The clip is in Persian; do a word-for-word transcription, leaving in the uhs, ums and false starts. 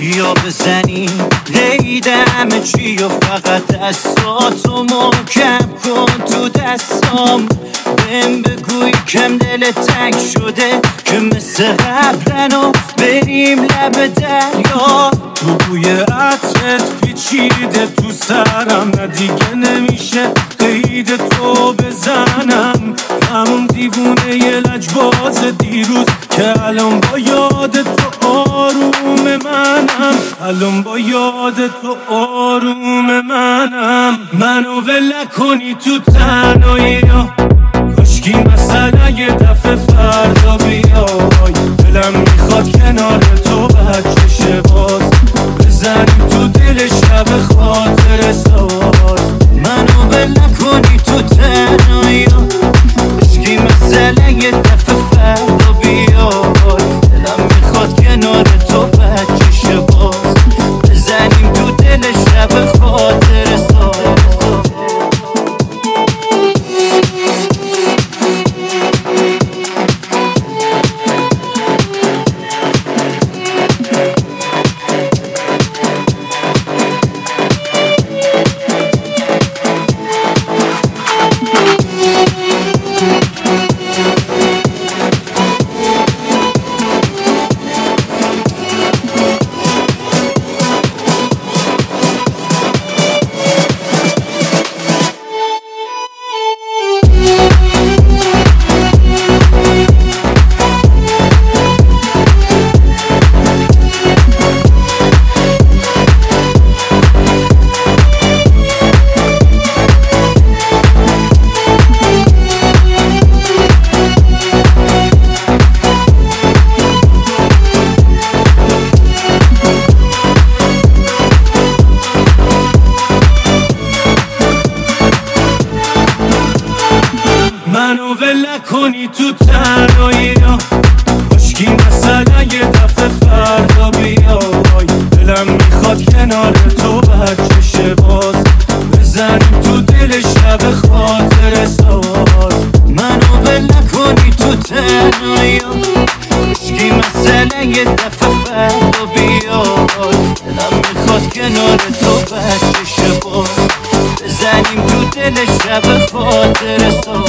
یا بزنی قید همه چی و فقط دستاتو محکم کن تو دستام. بهم بگوی کم دل تنگ شده که مثل قبلن و بریم لب دریا. تو بوی عطرت پیچیده تو سرم، نه دیگه نمیشه قید تو بزنم. همون دیوونه ی لجباز دیروز که الان با یاد تو آروم منم، الان با یاد تو آروم منم. منو ول نکنی تو تنهایی، کاشکی مثلا یه دفعه فردا بیای. دلم میخواد کنار تو بچه باز بزنیم تو دل شب خاطر ساز. منو ول نکنی تو تنهایی، کاشکی مثلا یه دفعه فردا بیای. دلم میخواد کنار تو بچه باز بزنیم تو دل شب خاطر ساز. منو ول نکنی تو تنهایی، کاشکی مثلا یه دفعه فردا بیای. دلم میخواد کنار تو بچه باز بزنیم تو دل شب خاطر ساز. منو ول نکنی تو تنهایی، کاشکی مثلا یه دفعه فردا بیای. دلم میخواد کنار تو بچه باز بزنیم تو دل شب خاطر ساز.